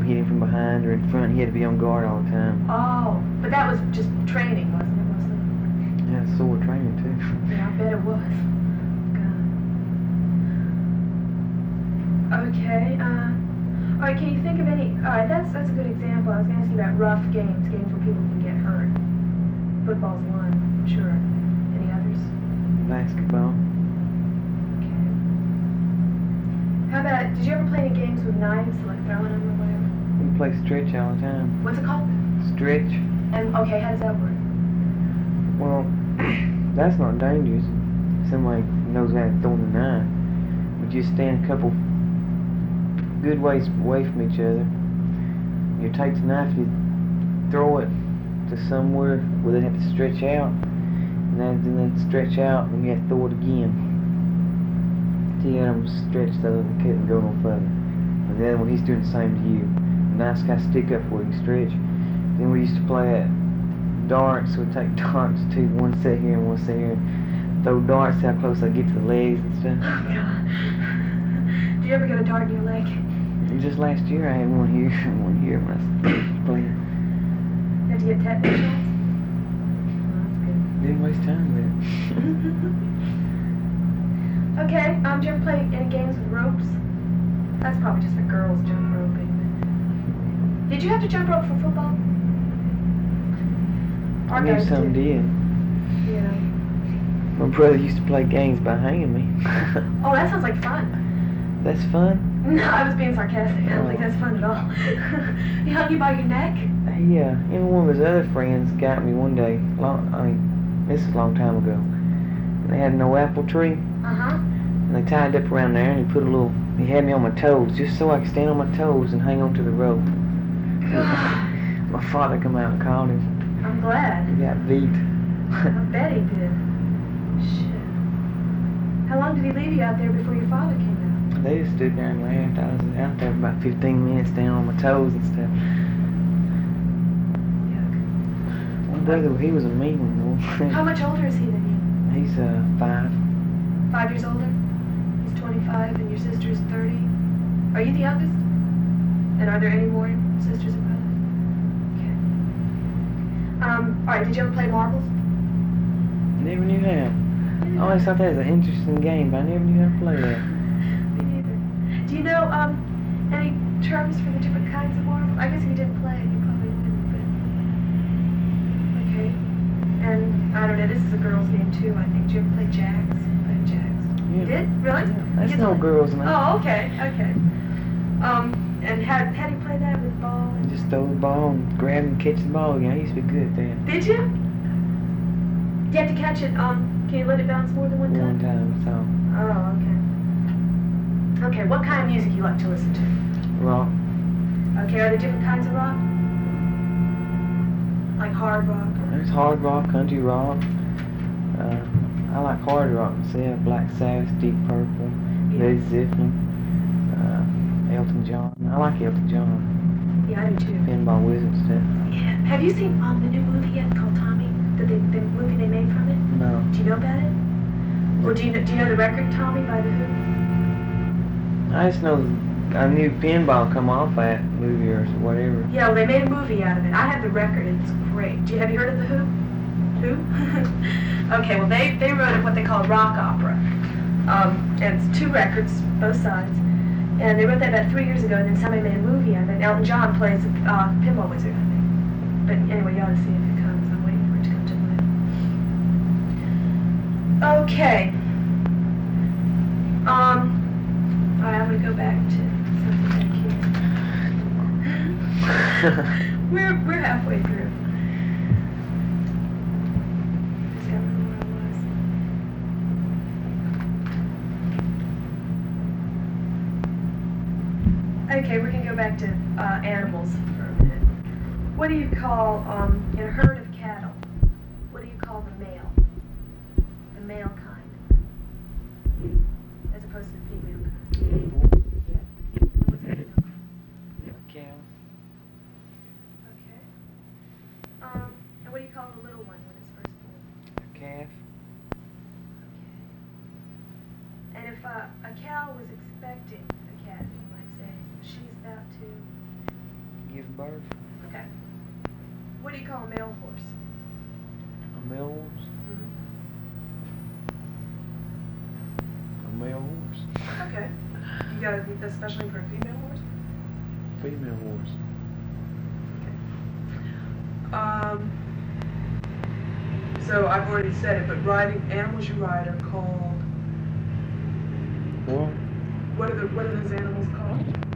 hit him from behind or in front. He had to be on guard all the time. Oh, but that was just training, wasn't it, mostly? Yeah, sword training too. Yeah, I bet it was. God. Okay, alright, can you think of any, alright, that's a good example. I was going to ask you about rough games where people can get hurt. Football's one, sure. Any others? Basketball. Okay. How about, did you ever play any games with knives, like throwing them or whatever? We play stretch all the time. What's it called? Stretch. And, okay, how does that work? Well, that's not dangerous. Somebody knows how to throw the knife. We just stand a couple good ways away from each other. You take the knife, you throw it to somewhere where they have to stretch out, and then they stretch out, and you have to throw it again. Till you have them stretched so they couldn't go no further. And the other one, he's doing the same to you. The knife's got to stick up where you can stretch. Then we used to play at darts. We'd take darts too, one set here and one set here, and throw darts how close I get to the legs and stuff. Oh, God. Do you ever get a dart in your leg? Just last year I had one here and one here when I was playing. Had to get tetanus shots? Oh, that's good. Didn't waste time with it. Okay, do you ever play any games with ropes? That's probably just for girls, jump roping. Did you have to jump rope for football? I knew some did. Yeah. My brother used to play games by hanging me. Oh, that sounds like fun. That's fun? No, I was being sarcastic. I don't think that's fun at all. He hung you by your neck? Yeah, even one of his other friends got me one day. This is a long time ago. And they had an old apple tree. Uh-huh. And they tied it up around there, and he had me on my toes, just so I could stand on my toes and hang on to the rope. God. My father come out and called him. I'm glad. He got beat. I bet he did. Shit. How long did he leave you out there before your father came out? They just stood there and laughed. I was out there for about 15 minutes down on my toes and stuff. Yuck. My brother, he was a mean one. How much older is he than you? He's 5. 5 years older? He's 25 and your sister is 30? Are you the youngest? And are there any more sisters and brothers? Okay. Alright, did you ever play marbles? Never knew how. I always thought that was an interesting game, but I never knew how to play that. Me neither. Do you know any terms for the different kinds of marbles? I guess if you didn't play, you probably wouldn't, but... Okay. And, I don't know, this is a girl's game too, I think. Did you ever play jacks? Played jacks. Yeah. You did? Really? Yeah. That's no girls' night. Oh, okay, okay. And how do you play that with ball? And just throw the ball and grab and catch the ball again. I used to be good at that. Did you? Do you have to catch it, can you let it bounce more than one time? One time, so. Oh, okay. Okay, what kind of music you like to listen to? Rock. Okay, are there different kinds of rock? Like hard rock? There's hard rock, country rock. I like hard rock myself. Black Sabbath, Deep Purple, Led Zeppelin, Elton John. I like Elton John. Yeah, I do too. Pinball Wizard stuff. Yeah. Have you seen the new movie yet called Tommy? The movie they made from it? No. Do you know about it? Or do you know the record Tommy by The Who? I just know I knew pinball come off that movie or whatever. Yeah, well, they made a movie out of it. I have the record, and it's great. Have you heard of The Who? Who? Okay, well, they wrote what they call rock opera. And it's 2 records, both sides. And they wrote that about 3 years ago, and then somebody made a movie out of it. Elton John plays Pinball Wizard, I think. But anyway, you ought to see if it comes. I'm waiting for it to come to life. Okay. Alright, I'm going to go back to something back here. We're halfway through. Just gotta remember where I was. Okay, we're going to go back to animals for a minute. What do you call, in a herd of cattle, what do you call the male? The male kind. As opposed to the female kind. Yeah. And what's the female kind? A cow. Okay. And what do you call the little one when it's first born? A calf. Okay. And if a cow was expecting a calf, you might say, she's about to... birth. Okay. What do you call a male horse? A male horse? Mm-hmm. A male horse? Okay. You got a special name for a female horse? Female horse. So I've already said it, but animals you ride are called. What? What are those animals called?